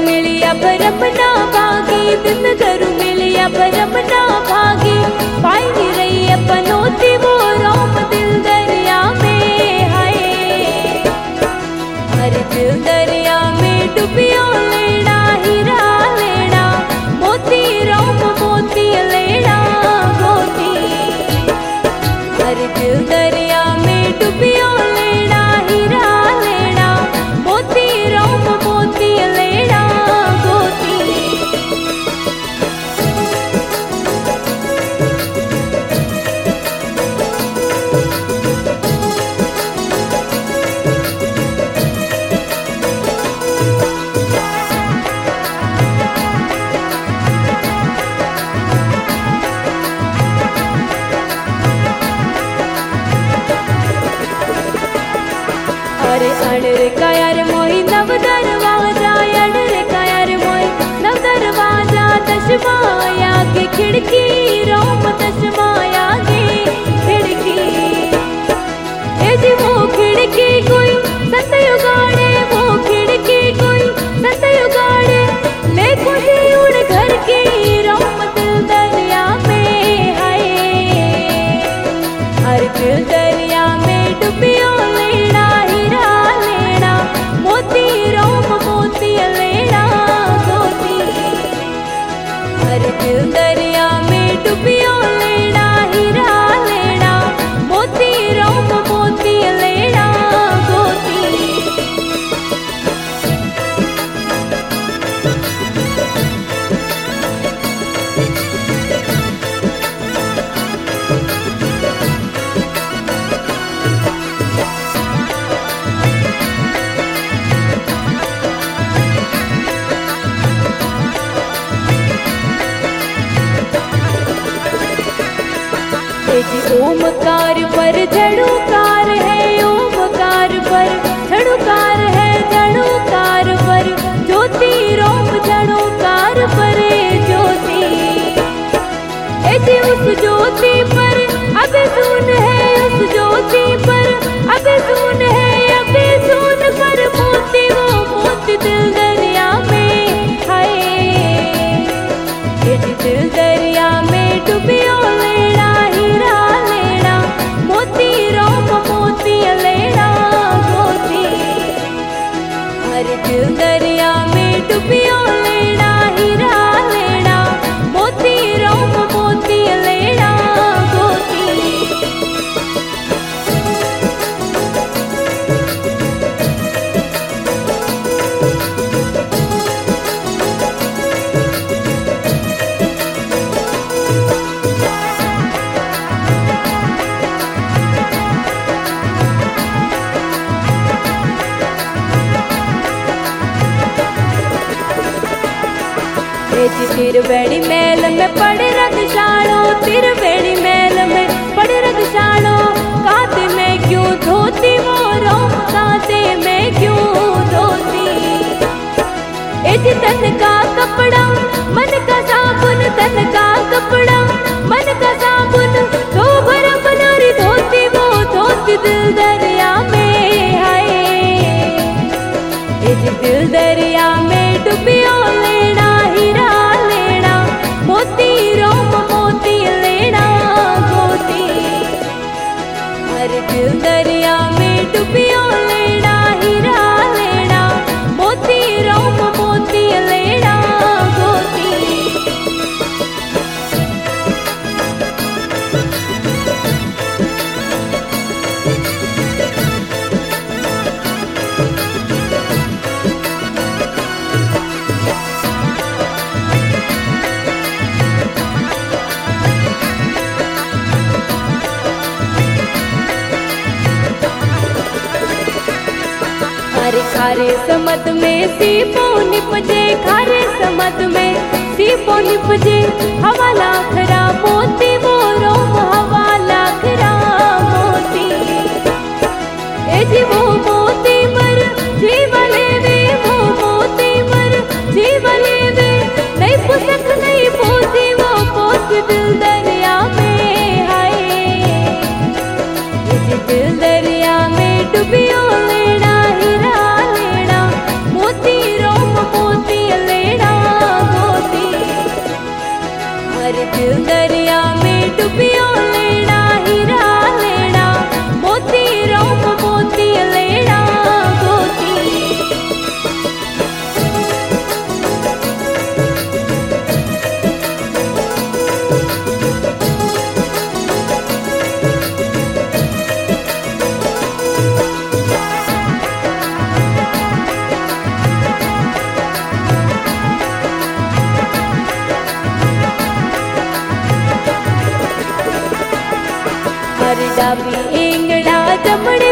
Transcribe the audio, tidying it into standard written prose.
मिलिया भरम ना भागी, दिन घरू मिलिया भरम ना भागी। पाई नहीं रही अपनोती वो रोम दिल दरिया में हाय। हर दिल दरिया में डुबियो लेना, हीरा लेना मोती रोम मोती लेना मोती। हर दिल दरिया में डुबियो लेना, हीरा लेना मोती रोम मोती लेना मोती। अरे अड़रे का यार मोही नव दरवाजा, अड़रे का यार मोही नव दरवाजा। दशमाया की खिड़की रोम दशमाया की खिड़की। ए जी वो खिड़की कोई संत युगाड़े, वो खिड़की कोई संत युगाड़े। ले खुशी उड़ घर की रोम दिल दरिया में हाय। हर दिल दरिया में डुबियो लेना, हीरा लेना मोती रोम मोती लेना मोती। हर दिल दरिया में डुबियो लेना, हीरा लेना मोती रोम मोती लेना मोती। ओमकार पर झड़ुकार है, ओमकार पर झड़ुकार है। झड़ुकार पर ज्योति रोम झड़ुकार पर ज्योति। ऐसी उस ज्योति पर अभी सुन है, उस ज्योति पर अभी सुन है, अभी सुन पर मोती वो मोती दिल दरिया में हाय। ये दिल दरिया में डुबियो लेना, हीरा लेना मोती रोम मोती लेना मोती। हर दिल दरिया में डुबियो लेना, हीरा लेना मोती रोम मोती लेना मोती। तिरवेणी मेल में पड़े रगशाणो, तिरवेणी मेल में पड़े रगशाणो। कांते में क्यों धोती वो रोम, कांते में क्यों धोती। इस तन का कपड़ा मन का साबुन, तन का कपड़ा मन का साबुन। तो भरा बनारी धोती वो धोती दिल दरिया में हाय। इस दिल दरिया में डुबियो लेना, हीरा लेना मोती रोम मोती लेना मोती। हर दिल दरिया में डुबियो लेना, हीरा लेना मोती रोम मोती लेना मोती। खारे समत में सीपो निपजे, खारे समत में सीपो निपजे। हवा लाखरा मोती वो रोम, हवा लाखरा मोती। ए जी वो मोती मर जीवले वे, वो मोती मर जीवले वे। नहीं पुसक नहीं पोती वो पोत दिल दरिया में हाय। इस दिल दरिया में डुबियो लेना, हीरा लेना मोती रोम मोती डाबी एंगड़ा जमणे